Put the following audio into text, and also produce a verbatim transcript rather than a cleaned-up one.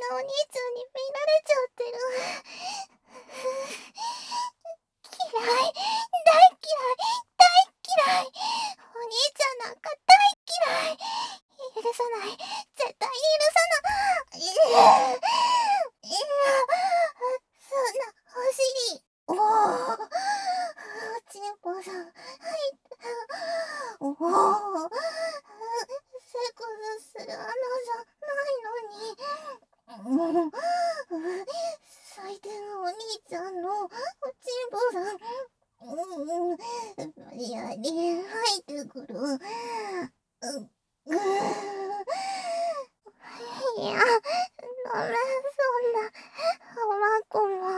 お兄ちゃんに見られちゃってる。嫌い、大嫌い、大嫌い。お兄ちゃんなんか大嫌い。許さない、絶対許さない。いや、いや、そんなお尻。おお、ちんぽさん、はい、おお、セックスする穴じゃないのに。もう、最低のお兄ちゃんのおちんぽさん、うん、無理やり入ってくる。う、う、いや、ダメ、そんな、おまこも。